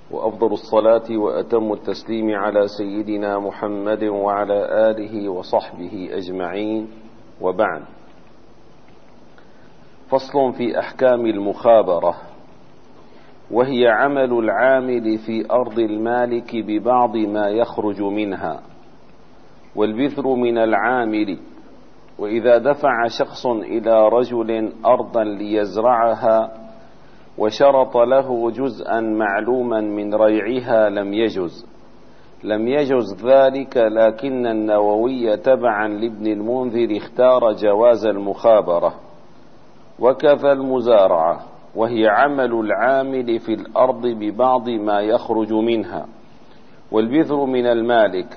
وأفضل الصلاة وأتم التسليم على سيدنا محمد وعلى آله وصحبه أجمعين، وبعد. فصل في أحكام المخابرة، وهي عمل العامل في أرض المالك ببعض ما يخرج منها، والبذر من العامل. وإذا دفع شخص إلى رجل أرضا ليزرعها وشرط له جزءا معلوما من ريعها لم يجز ذلك، لكن النووي تبعا لابن المنذر اختار جواز المخابرة. وكذا المزارعة، وهي عمل العامل في الأرض ببعض ما يخرج منها، والبذر من المالك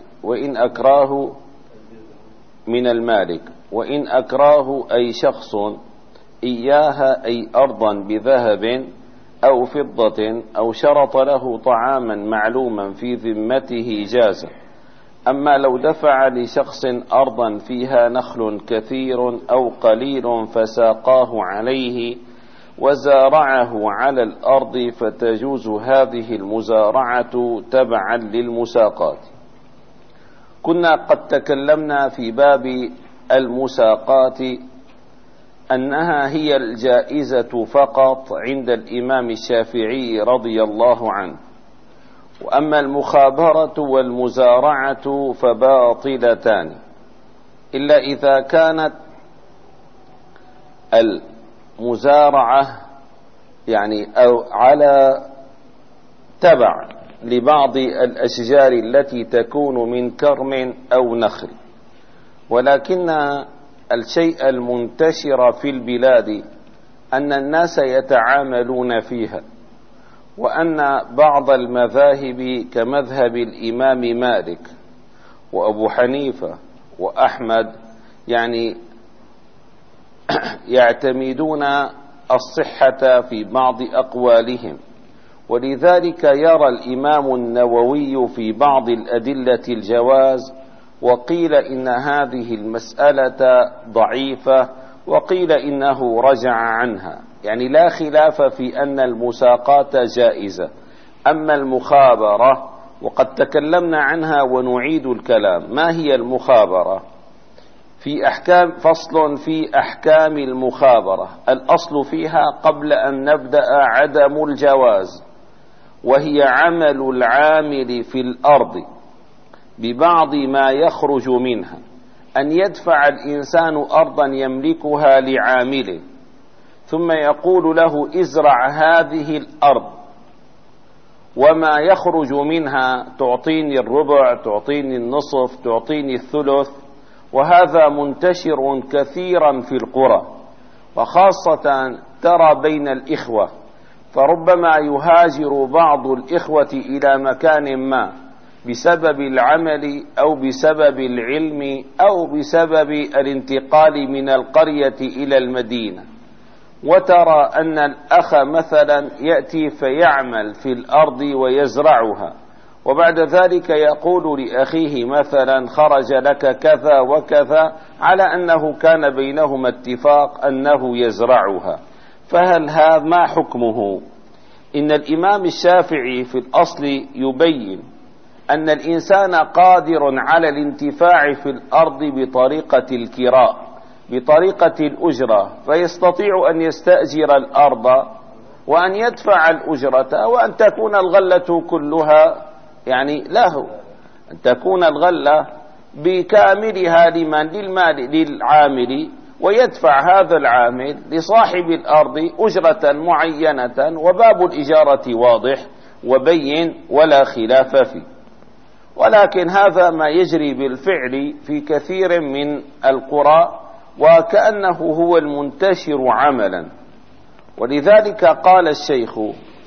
وإن أكراه أي شخص إياها، أي أرضا بذهب أو فضة، أو شرط له طعاما معلوما في ذمته جاز. أما لو دفع لشخص أرضا فيها نخل كثير أو قليل فساقاه عليه وزارعه على الأرض، فتجوز هذه المزارعة تبعا للمساقات. كنا قد تكلمنا في باب المساقات أنها هي الجائزة فقط عند الإمام الشافعي رضي الله عنه، وأما المخابرة والمزارعة فباطلتان، إلا إذا كانت المزارعة أو على تبع لبعض الأشجار التي تكون من كرم أو نخل. ولكن الشيء المنتشر في البلاد أن الناس يتعاملون فيها، وأن بعض المذاهب كمذهب الإمام مالك وأبو حنيفة وأحمد يعتمدون الصحة في بعض أقوالهم، ولذلك يرى الإمام النووي في بعض الأدلة الجواز، وقيل إن هذه المسألة ضعيفة، وقيل إنه رجع عنها. لا خلاف في أن المساقات جائزة. أما المخابرة وقد تكلمنا عنها ونعيد الكلام. ما هي المخابرة؟ فصل في أحكام المخابرة. الأصل فيها قبل أن نبدأ عدم الجواز، وهي عمل العامل في الأرض ببعض ما يخرج منها، أن يدفع الإنسان أرضا يملكها لعامله، ثم يقول له ازرع هذه الأرض، وما يخرج منها تعطيني الربع، تعطيني النصف، تعطيني الثلث. وهذا منتشر كثيرا في القرى، وخاصة ترى بين الإخوة، فربما يهاجر بعض الإخوة إلى مكان ما بسبب العمل أو بسبب العلم أو بسبب الانتقال من القرية إلى المدينة، وترى أن الأخ مثلا يأتي فيعمل في الأرض ويزرعها، وبعد ذلك يقول لأخيه مثلا خرج لك كذا وكذا، على أنه كان بينهما اتفاق أنه يزرعها. فهل هذا ما حكمه؟ إن الإمام الشافعي في الأصل يبين أن الإنسان قادر على الانتفاع في الأرض بطريقة الكراء، بطريقة الأجرة، فيستطيع أن يستأجر الأرض وأن يدفع الأجرة، وأن تكون الغلة كلها له، أن تكون الغلة بكاملها للعامل، ويدفع هذا العامل لصاحب الأرض أجرة معينة، وباب الإجارة واضح وبين ولا خلاف فيه. ولكن هذا ما يجري بالفعل في كثير من القرى، وكأنه هو المنتشر عملا. ولذلك قال الشيخ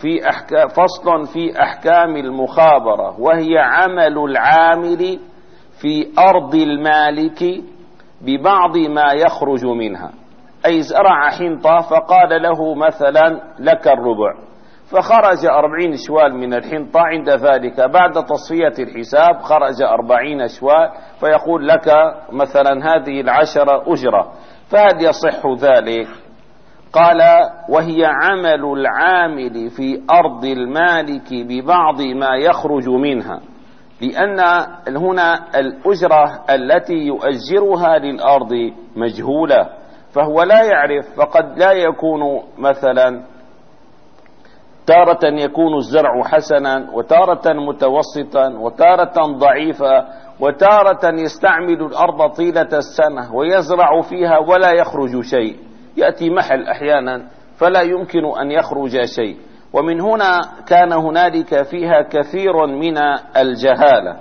فصل في أحكام المخابرة، وهي عمل العامل في أرض المالك ببعض ما يخرج منها. أي زرع حنطة فقال له مثلا لك الربع، فخرج 40 شوال من الحنطة، عند ذلك بعد تصفية الحساب خرج 40 شوال، فيقول لك مثلا هذه 10 أجرة، فهل يصح ذلك؟ قال: وهي عمل العامل في أرض المالك ببعض ما يخرج منها، لأن هنا الأجرة التي يؤجرها للأرض مجهولة، فهو لا يعرف، فقد لا يكون مثلا تارة يكون الزرع حسنا، وتارة متوسطا، وتارة ضعيفا، وتارة يستعمل الأرض طيلة السنة ويزرع فيها ولا يخرج شيء، يأتي محل أحيانا فلا يمكن أن يخرج شيء. ومن هنا كان هنالك فيها كثير من الجهالة.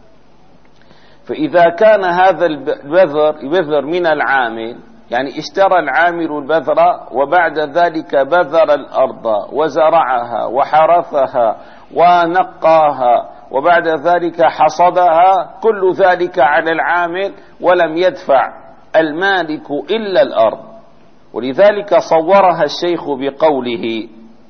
فإذا كان هذا البذر من العامل، يعني اشترى العامل البذر وبعد ذلك بذر الأرض وزرعها وحرثها ونقاها وبعد ذلك حصدها، كل ذلك على العامل ولم يدفع المالك إلا الأرض. ولذلك صورها الشيخ بقوله: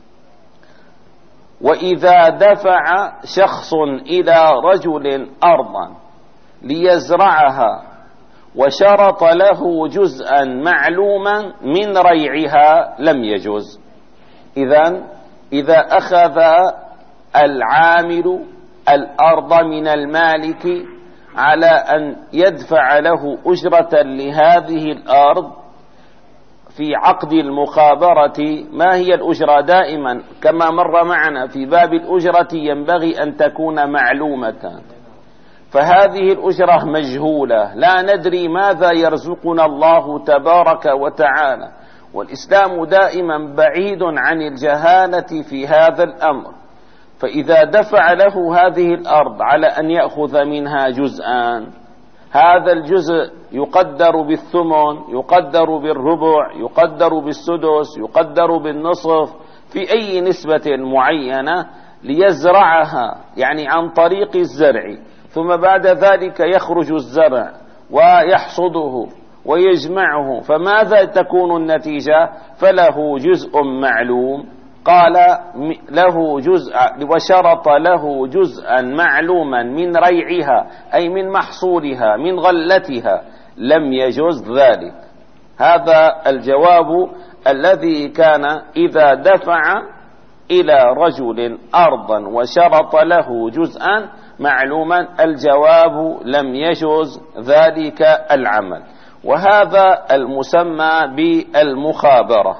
وإذا دفع شخص إلى رجل أرضا ليزرعها وشرط له جزءا معلوما من ريعها لم يجوز. إذا أخذ العامل الأرض من المالك على أن يدفع له أجرة لهذه الأرض في عقد المخابرة، ما هي الأجرة؟ دائما كما مر معنا في باب الأجرة ينبغي أن تكون معلومة، فهذه الأجرة مجهولة، لا ندري ماذا يرزقنا الله تبارك وتعالى، والإسلام دائما بعيد عن الجهالة في هذا الأمر. فإذا دفع له هذه الأرض على أن يأخذ منها جزءا، هذا الجزء يقدر بالثمن، يقدر بالربع، يقدر بالسدس، يقدر بالنصف، في أي نسبة معينة ليزرعها، يعني عن طريق الزرع، ثم بعد ذلك يخرج الزرع ويحصده ويجمعه، فماذا تكون النتيجة؟ فله جزء معلوم. قال له جزء، وشرط له جزءا معلوما من ريعها، أي من محصولها، من غلتها، لم يجوز ذلك. هذا الجواب الذي كان: إذا دفع إلى رجل أرضا وشرط له جزءا معلوما، الجواب لم يجوز ذلك العمل، وهذا المسمى بالمخابرة.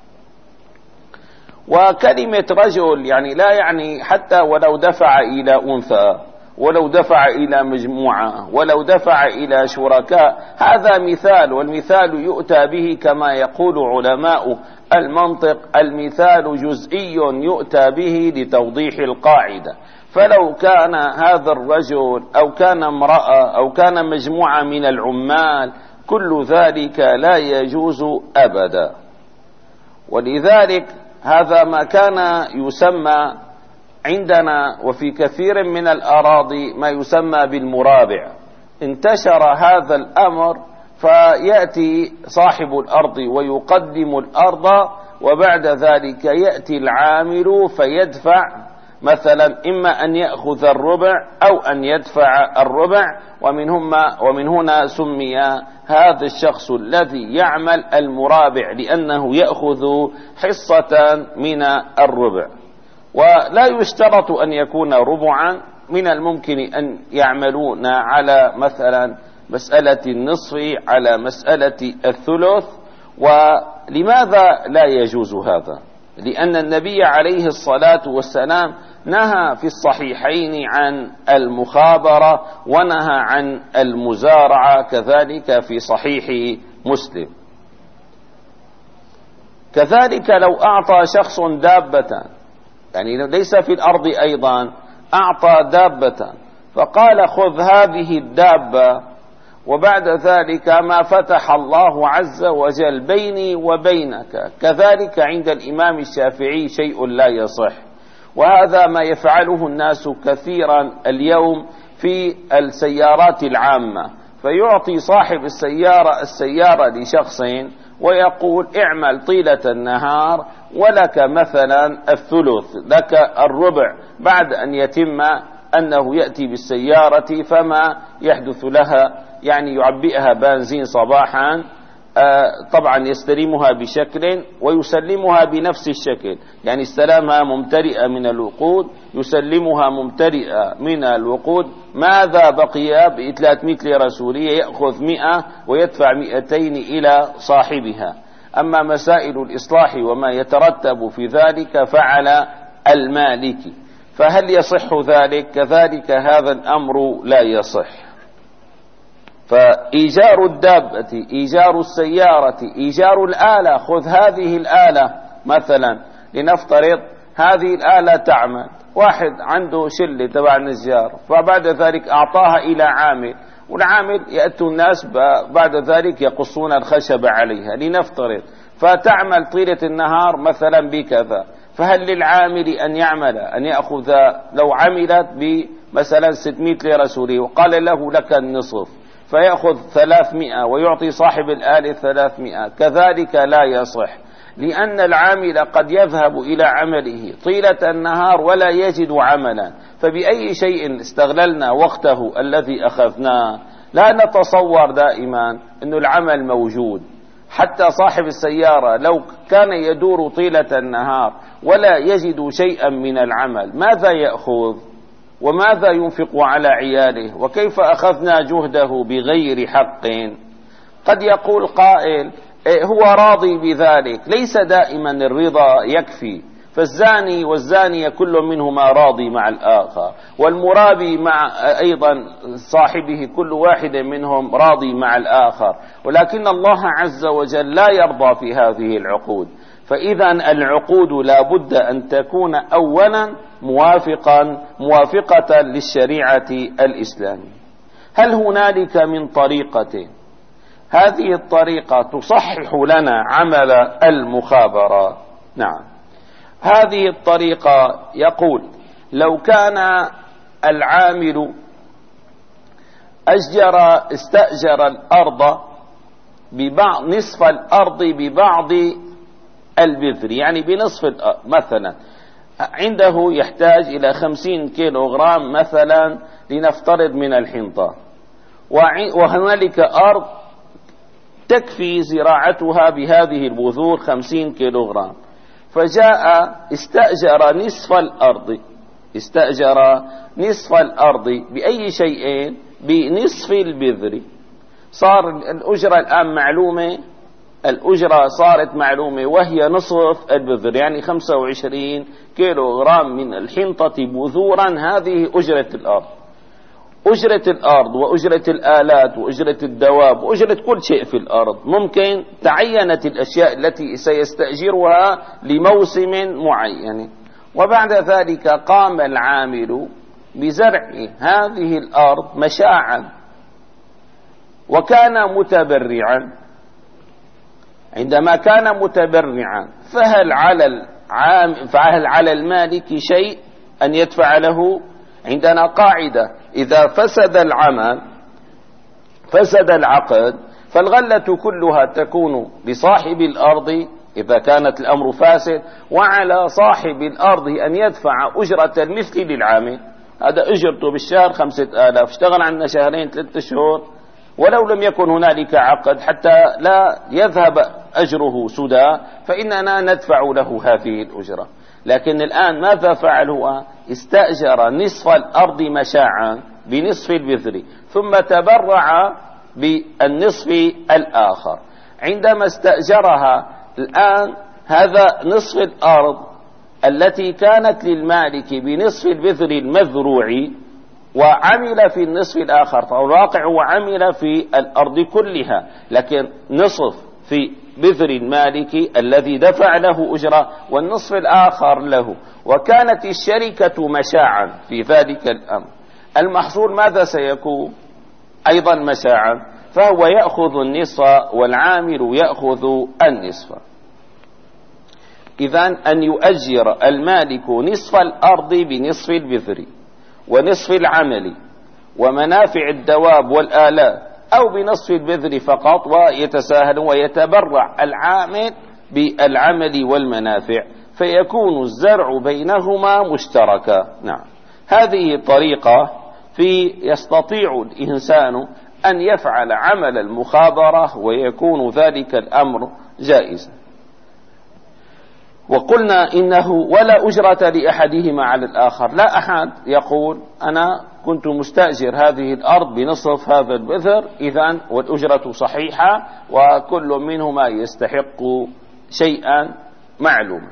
وكلمة رجل يعني لا يعني حتى ولو دفع إلى أنثى، ولو دفع إلى مجموعة، ولو دفع إلى شركاء، هذا مثال، والمثال يؤتى به كما يقول علماء المنطق: المثال جزئي يؤتى به لتوضيح القاعدة. فلو كان هذا الرجل أو كان امرأة أو كان مجموعة من العمال، كل ذلك لا يجوز أبدا. ولذلك هذا ما كان يسمى عندنا وفي كثير من الأراضي ما يسمى بالمرابع. انتشر هذا الأمر، فيأتي صاحب الأرض ويقدم الأرض، وبعد ذلك يأتي العامل فيدفع مثلا إما أن يأخذ الربع أو أن يدفع الربع، ومن هنا سمي هذا الشخص الذي يعمل المرابع، لأنه يأخذ حصة من الربع. ولا يشترط أن يكون ربعا، من الممكن أن يعملون على مثلا مسألة النصف، على مسألة الثلث. ولماذا لا يجوز هذا؟ لأن النبي عليه الصلاة والسلام نهى في الصحيحين عن المخابرة، ونهى عن المزارعة كذلك في صحيح مسلم. كذلك لو أعطى شخص دابة، يعني ليس في الأرض أيضا، أعطى دابة فقال: خذ هذه الدابة، وبعد ذلك ما فتح الله عز وجل بيني وبينك، كذلك عند الإمام الشافعي شيء لا يصح. وهذا ما يفعله الناس كثيرا اليوم في السيارات العامة، فيعطي صاحب السيارة لشخص ويقول: اعمل طيلة النهار ولك مثلا الثلث، لك الربع، بعد أن يتم أنه يأتي بالسيارة فما يحدث لها، يعني يعبئها بنزين صباحا طبعا يستلمها بشكل ويسلمها بنفس الشكل، يعني استلامها ممتلئة من الوقود يسلمها ممتلئة من الوقود. ماذا بقي؟ ب 300 ليرة سورية يأخذ 100 ويدفع 200 إلى صاحبها. أما مسائل الإصلاح وما يترتب في ذلك فعلى المالك. فهل يصح ذلك؟ كذلك هذا الأمر لا يصح. فإيجار الدابة، إيجار السيارة، إيجار الآلة، خذ هذه الآلة مثلا، لنفترض هذه الآلة تعمل، واحد عنده شلة تبع النجار فبعد ذلك أعطاها إلى عامل، والعامل يأتوا الناس بعد ذلك يقصون الخشب عليها لنفترض، فتعمل طيلة النهار مثلا بكذا. فهل للعامل أن يعمل أن يأخذ لو عملت بمثلا 600 ليرة سورية وقال له لك النصف فيأخذ 300 ويعطي صاحب الآلة 300؟ كذلك لا يصح، لأن العامل قد يذهب إلى عمله طيلة النهار ولا يجد عملا. فبأي شيء استغللنا وقته الذي أخذناه؟ لا نتصور دائما أن العمل موجود. حتى صاحب السيارة لو كان يدور طيلة النهار ولا يجد شيئا من العمل ماذا يأخذ؟ وماذا ينفق على عياله؟ وكيف أخذنا جهده بغير حق؟ قد يقول قائل هو راضي بذلك. ليس دائما الرضا يكفي، فالزاني والزانية كل منهما راضي مع الآخر، والمرابي مع أيضا صاحبه كل واحد منهم راضي مع الآخر، ولكن الله عز وجل لا يرضى في هذه العقود. فإذا العقود لا بد أن تكون أولا موافقة للشريعة الإسلامية. هل هنالك من طريقة؟ هذه الطريقة تصحح لنا عمل المخابرات. نعم، هذه الطريقة يقول لو كان العامل استأجر الأرض ببعض نصف الأرض ببعض البذر، يعني بنصف مثلا عنده يحتاج إلى 50 كيلوغرام مثلا لنفترض من الحنطة، وهنالك أرض تكفي زراعتها بهذه البذور 50 كيلوغرام، فجاء استأجر نصف الأرض بأي شيء؟ بنصف البذر. صار الأجرة الآن معلومة، الأجرة صارت معلومة وهي نصف البذر، يعني 25 كيلوغرام من الحنطة بذورا. هذه أجرة الأرض. أجرة الأرض وأجرة الآلات وأجرة الدواب وأجرة كل شيء في الأرض. ممكن تعينت الأشياء التي سيستأجرها لموسم معين، وبعد ذلك قام العامل بزرع هذه الأرض مشاعا وكان متبرعا. عندما كان متبرعا فهل على المالك شيء أن يدفع له؟ عندنا قاعدة: إذا فسد العمل فسد العقد، فالغلة كلها تكون لصاحب الأرض إذا كانت الأمر فاسد، وعلى صاحب الأرض أن يدفع أجرة المثل للعامل. هذا أجرته بالشهر 5000، اشتغل عنا 2-3 شهور ولو لم يكن هنالك عقد حتى لا يذهب أجره سدى، فإننا ندفع له هذه الأجرة. لكن الآن ماذا فعل؟ هو استأجر نصف الأرض مشاعا بنصف البذر، ثم تبرع بالنصف الآخر. عندما استأجرها الآن هذا نصف الأرض التي كانت للمالك بنصف البذر المذروع، وعمل في النصف الآخر. فالواقع هو عمل في الأرض كلها، لكن نصف في بذر المالك الذي دفع له أجرة والنصف الآخر له، وكانت الشركة مشاعا في ذلك الأمر. المحصول ماذا سيكون؟ أيضا مشاعا، فهو يأخذ النصف والعامل يأخذ النصف. إذن أن يؤجر المالك نصف الأرض بنصف البذر ونصف العمل ومنافع الدواب والآلات، أو بنصف البذر فقط ويتساهل ويتبرع العامل بالعمل والمنافع، فيكون الزرع بينهما مشتركا. نعم، هذه طريقة يستطيع الإنسان أن يفعل عمل المخابرة ويكون ذلك الأمر جائزا. وقلنا إنه ولا أجرة لأحدهما على الآخر، لا أحد يقول أنا كنت مستأجر هذه الأرض بنصف هذا البذر إذن والأجرة صحيحة وكل منهما يستحق شيئا معلوما.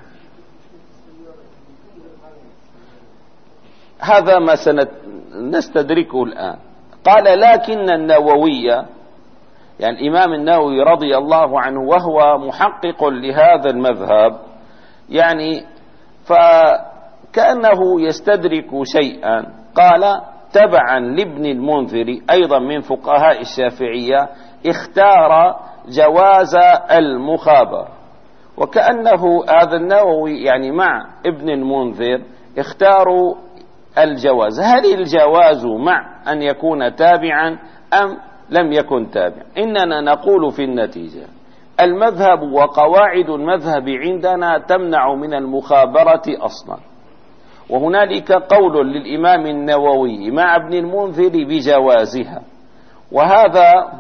هذا ما سنستدركه الآن. قال لكن النووي، يعني الإمام النووي رضي الله عنه وهو محقق لهذا المذهب، يعني فكأنه يستدرك شيئا. قال تبعا لابن المنذر أيضا من فقهاء الشافعية اختار جواز المخابرة، وكأنه هذا النووي يعني مع ابن المنذر اختاروا الجواز. هل الجواز مع أن يكون تابعا أم لم يكن تابعا؟ إننا نقول في النتيجة المذهب وقواعد المذهب عندنا تمنع من المخابرة أصلا، وهنالك قول للإمام النووي مع ابن المنذر بجوازها. وهذا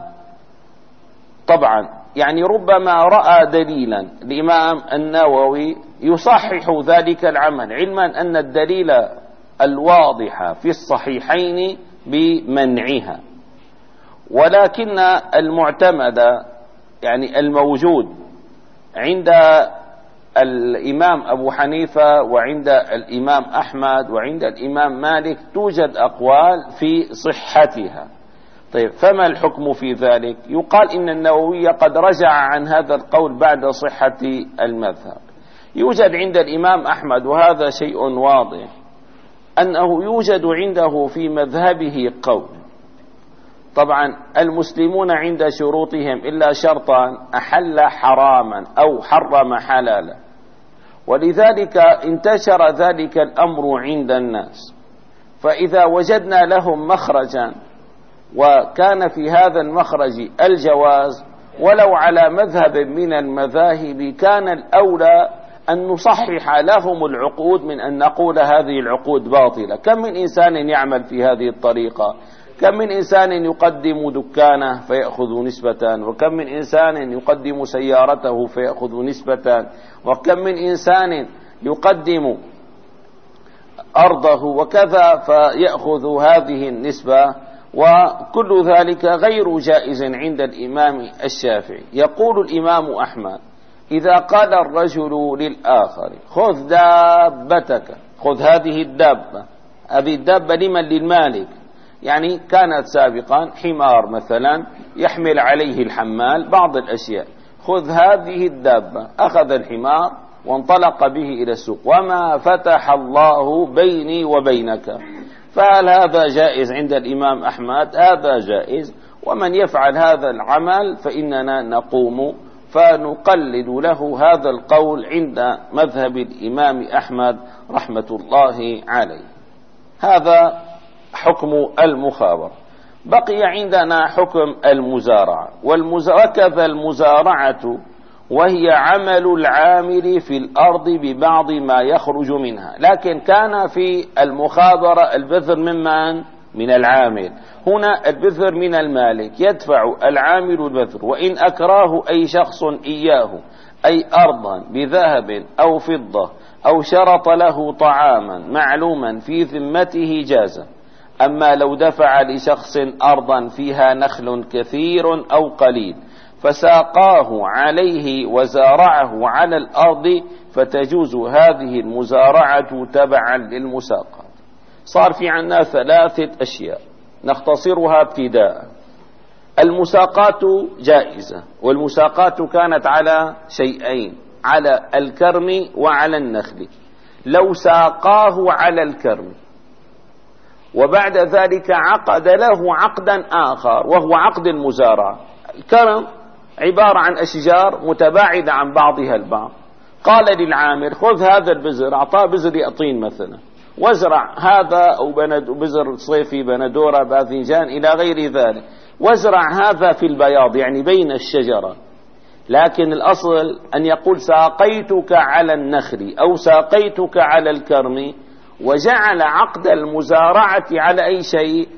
طبعا يعني ربما رأى دليلا الإمام النووي يصحح ذلك العمل، علما أن الدليل الواضح في الصحيحين بمنعها، ولكن المعتمد يعني الموجود عند الإمام أبو حنيفة وعند الإمام أحمد وعند الإمام مالك توجد أقوال في صحتها. طيب فما الحكم في ذلك؟ يقال إن النووي قد رجع عن هذا القول بعد صحة المذهب. يوجد عند الإمام أحمد وهذا شيء واضح أنه يوجد عنده في مذهبه قول. طبعا المسلمون عند شروطهم إلا شرطا أحل حراما أو حرم حلالا، ولذلك انتشر ذلك الأمر عند الناس. فإذا وجدنا لهم مخرجا وكان في هذا المخرج الجواز ولو على مذهب من المذاهب، كان الأولى أن نصحح لهم العقود من أن نقول هذه العقود باطلة. كم من إنسان يعمل في هذه الطريقة، كم من إنسان يقدم دكانه فيأخذ نسبة، وكم من إنسان يقدم سيارته فيأخذ نسبة، وكم من إنسان يقدم أرضه وكذا فيأخذ هذه النسبة، وكل ذلك غير جائز عند الإمام الشافعي. يقول الإمام أحمد إذا قال الرجل للآخر خذ دابتك، خذ هذه الدابة، هذه الدابة لمن؟ للمالك. يعني كانت سابقا حمار مثلا يحمل عليه الحمال بعض الأشياء، خذ هذه الدابة، أخذ الحمار وانطلق به إلى السوق، وما فتح الله بيني وبينك. فهل هذا جائز عند الإمام أحمد؟ هذا جائز. ومن يفعل هذا العمل فإننا نقوم فنقلد له هذا القول عند مذهب الإمام أحمد رحمة الله عليه. هذا حكم المخابرة. بقي عندنا حكم المزارعة، وكذا المزارعة وهي عمل العامل في الأرض ببعض ما يخرج منها، لكن كان في المخابرة البذر ممن؟ من العامل. هنا البذر من المالك، يدفع العامل البذر وإن أكراه أي شخص إياه، أي أرضا بذهب أو فضة أو شرط له طعاما معلوما في ذمته جاز. أما لو دفع لشخص أرضا فيها نخل كثير أو قليل فساقاه عليه وزارعه على الأرض فتجوز هذه المزارعة تبعا للمساقات. صار في عنا 3 أشياء نختصرها ابتداء. المساقات جائزة، والمساقات كانت على شيئين، على الكرم وعلى النخل. لو ساقاه على الكرم وبعد ذلك عقد له عقدا آخر وهو عقد المزارعة. الكرم عبارة عن أشجار متباعدة عن بعضها البعض، قال للعامل خذ هذا البزر، أعطاه بزر يقطين مثلا، وازرع هذا أو بزر صيفي، بندورة، باذنجان إلى غير ذلك، وازرع هذا في البياض يعني بين الشجرة. لكن الأصل أن يقول ساقيتك على النخل أو ساقيتك على الكرم، وجعل عقد المزارعة على أي شيء؟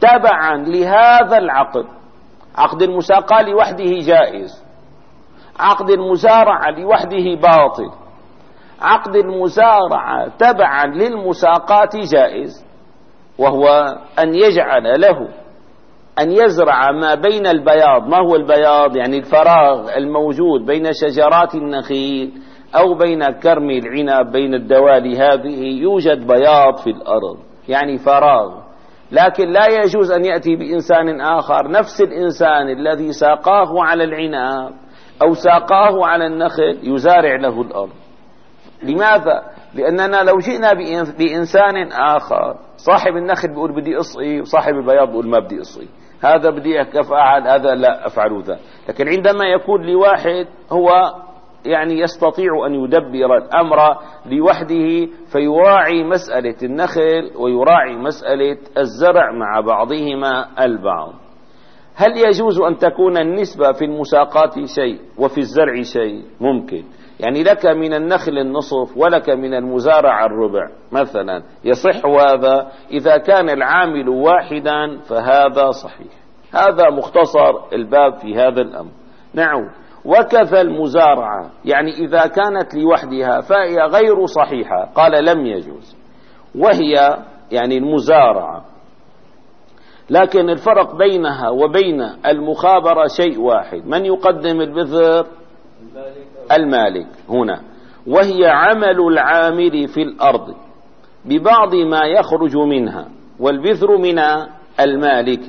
تبعا لهذا العقد. عقد المساقاة لوحده جائز، عقد المزارعة لوحده باطل، عقد المزارعة تبعا للمساقاة جائز، وهو أن يجعل له أن يزرع ما بين البياض. ما هو البياض؟ يعني الفراغ الموجود بين شجرات النخيل أو بين كرم العنب، بين الدوالي هذه يوجد بياض في الأرض، يعني فراغ. لكن لا يجوز أن يأتي بإنسان آخر نفس الإنسان الذي ساقاه على العنب أو ساقاه على النخل يزارع له الأرض. لماذا؟ لأننا لو جئنا بإنسان آخر، صاحب النخل بيقول بدي أصقي، وصاحب البياض بيقول ما بدي أصقي، هذا بدي أفعل، هذا لا أفعل ذا. لكن عندما يكون لواحد هو يعني يستطيع أن يدبر الأمر لوحده، فيراعي مسألة النخل ويراعي مسألة الزرع مع بعضهما البعض. هل يجوز أن تكون النسبة في المساقات شيء وفي الزرع شيء؟ ممكن، يعني لك من النخل النصف ولك من المزارع الربع مثلا، يصح هذا إذا كان العامل واحدا، فهذا صحيح. هذا مختصر الباب في هذا الأمر. نعم. وكذا المزارعة، يعني إذا كانت لوحدها فهي غير صحيحة، قال لم يجوز. وهي يعني المزارعة، لكن الفرق بينها وبين المخابرة شيء واحد. من يقدم البذر؟ المالك هنا. وهي عمل العامل في الأرض ببعض ما يخرج منها، والبذر من المالك.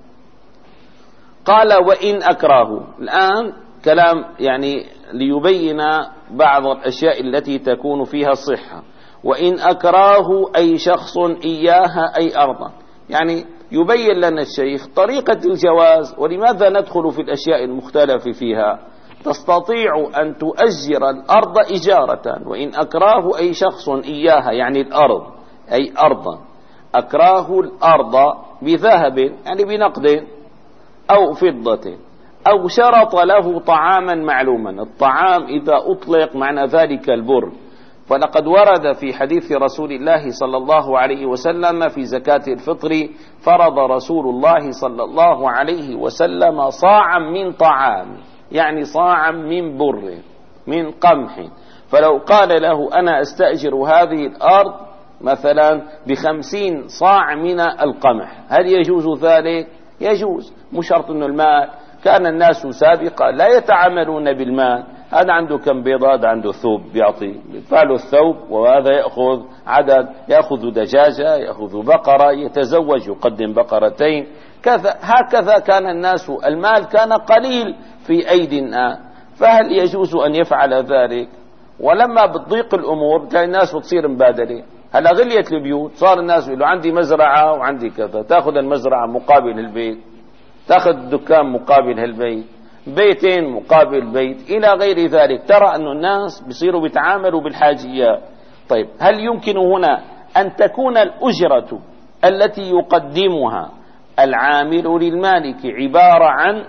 قال وإن أكره. الآن كلام يعني ليبين بعض الأشياء التي تكون فيها الصحة. وإن أكره أي شخص إياها أي أرضا، يعني يبين لنا الشيخ طريقة الجواز، ولماذا ندخل في الأشياء المختلف فيها. تستطيع أن تؤجر الأرض إجارة. وإن أكراه أي شخص إياها يعني الأرض، أي أرضا. أكراه الأرض بذهب يعني بنقد أو فضة، أو شرط له طعاما معلوما. الطعام إذا أطلق معنى ذلك البر، فلقد ورد في حديث رسول الله صلى الله عليه وسلم في زكاة الفطر: فرض رسول الله صلى الله عليه وسلم صاعا من طعام، يعني صاعا من بر من قمح. فلو قال له أنا أستأجر هذه الأرض مثلا ب50 صاع من القمح، هل يجوز ذلك؟ يجوز، مش شرط أن المال. كان الناس سابقا لا يتعاملون بالمال، هذا عنده كم بيضة، هذا عنده ثوب بيعطي، يدفع له الثوب، وهذا يأخذ عدد، يأخذ دجاجة، يأخذ بقرة، يتزوج يقدم بقرتين، كذا. هكذا كان الناس، المال كان قليل في أيدينا، فهل يجوز أن يفعل ذلك؟ ولما بتضيق الأمور تلاقي الناس بتصير مبادلة. هلا غليت البيوت، صار الناس يقولوا عندي مزرعة وعندي كذا، تأخذ المزرعة مقابل البيت، تأخذ الدكان مقابل هالبيت، بيتين مقابل بيت، إلى غير ذلك. ترى أن الناس بيصيروا بيتعاملوا بالحاجيات. طيب، هل يمكن هنا أن تكون الأجرة التي يقدمها العامل للمالك عبارة عن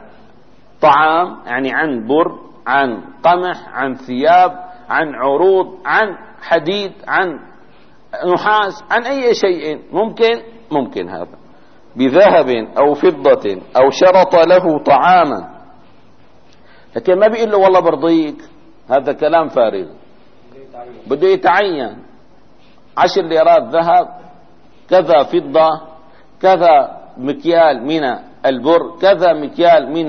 طعام، يعني عن بر، عن قمح، عن ثياب، عن عروض، عن حديد، عن نحاس، عن أي شيء؟ ممكن هذا بذهب أو فضة أو شرط له طعاما. لكن ما بيقول له والله برضيك، هذا كلام فارغ. بده يتعين 10 ليرات ذهب، كذا فضة، كذا مكيال من البر، كذا مكيال من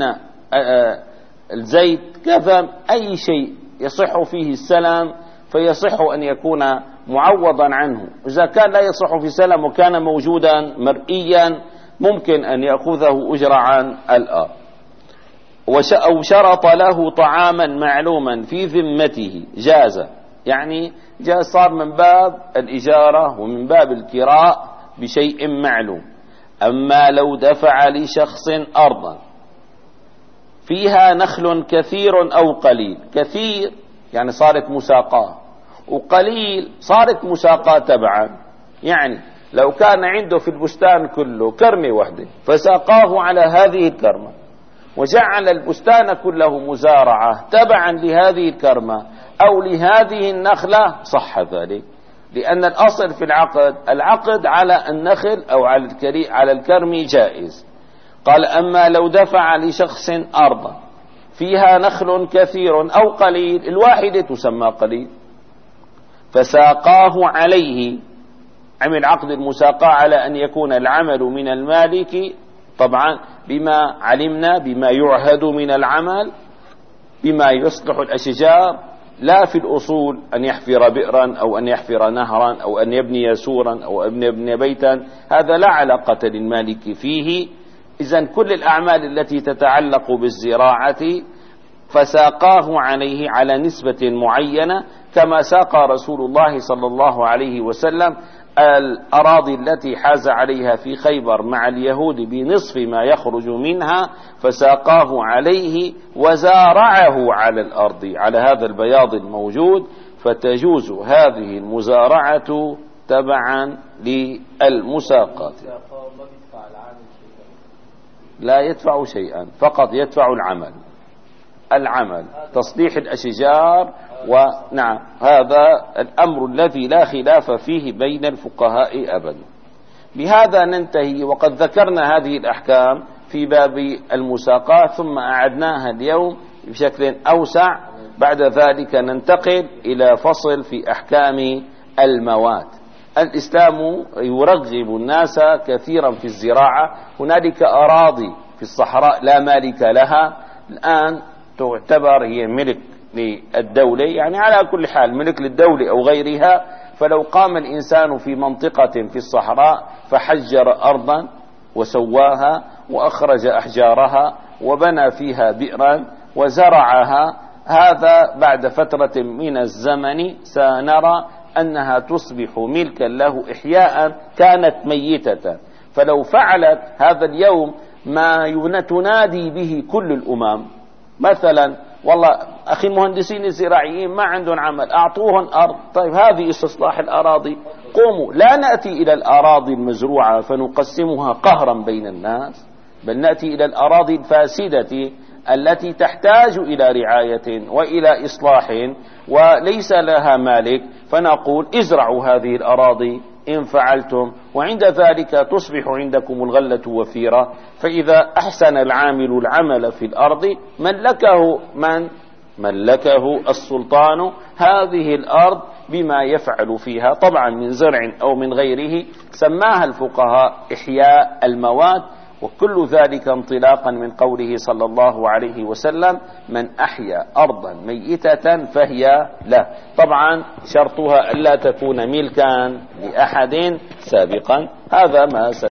الزيت، كذا أي شيء يصح فيه السلم فيصح أن يكون معوضا عنه. إذا كان لا يصح في سلم وكان موجودا مرئيا ممكن أن يأخذه أجر عن الأرض. أو شرط له طعاما معلوما في ذمته جاز، يعني جاز، صار من باب الإجارة ومن باب الكراء بشيء معلوم. أما لو دفع لشخص أرضا فيها نخل كثير أو قليل، كثير يعني صارت مساقاة، وقليل صارت مساقاة تبعا، يعني لو كان عنده في البستان كله كرمة واحدة فساقاه على هذه الكرمة، وجعل البستان كله مزارعة تبعا لهذه الكرمة أو لهذه النخلة، صح ذلك. لأن الأصل في العقد على النخل أو على الكرم جائز. قال أما لو دفع لشخص أرضا فيها نخل كثير أو قليل، الواحدة تسمى قليل، فساقاه عليه، عمل عقد المساقاة على أن يكون العمل من المالك طبعا بما علمنا، بما يعهد من العمل، بما يصلح الأشجار، لا في الأصول أن يحفر بئرا أو أن يحفر نهرا أو أن يبني سورا أو أن يبني بيتا، هذا لا علاقة للمالك فيه. إذن كل الأعمال التي تتعلق بالزراعة فساقاه عليه على نسبة معينة، كما ساق رسول الله صلى الله عليه وسلم الأراضي التي حاز عليها في خيبر مع اليهود بنصف ما يخرج منها، فساقاه عليه وزارعه على الأرض على هذا البياض الموجود، فتجوز هذه المزارعة تبعا للمساقات. لا يدفع شيئا، فقط يدفع العمل تصليح الأشجار. ونعم هذا الأمر الذي لا خلاف فيه بين الفقهاء أبدا. بهذا ننتهي، وقد ذكرنا هذه الأحكام في باب المساقات ثم أعدناها اليوم بشكل أوسع. بعد ذلك ننتقل إلى فصل في أحكام الموات. الإسلام يرغب الناس كثيرا في الزراعة، هنالك أراضي في الصحراء لا مالك لها، الآن تعتبر هي ملك للدولة، يعني على كل حال ملك للدولة أو غيرها. فلو قام الإنسان في منطقة في الصحراء فحجر أرضا وسواها وأخرج أحجارها وبنى فيها بئرا وزرعها، هذا بعد فترة من الزمن سنرى أنها تصبح ملكا له إحياء كانت ميتة. فلو فعلت هذا اليوم ما تنادي به كل الأمم، مثلا والله أخي المهندسين الزراعيين ما عندهم عمل، أعطوهم أرض، طيب هذه استصلاح الأراضي، قوموا. لا نأتي إلى الأراضي المزروعة فنقسمها قهرا بين الناس، بل نأتي إلى الأراضي الفاسدة التي تحتاج إلى رعاية وإلى إصلاح وليس لها مالك، فنقول ازرعوا هذه الأراضي إن فعلتم، وعند ذلك تصبح عندكم الغلة وفيرة. فإذا أحسن العامل العمل في الأرض ملكه السلطان هذه الأرض بما يفعل فيها، طبعا من زرع أو من غيره. سماها الفقهاء إحياء الموات، وكل ذلك انطلاقا من قوله صلى الله عليه وسلم: من أحيا أرضا ميتة فهي له. طبعا شرطها ألا تكون ملكا لأحد سابقا. هذا ما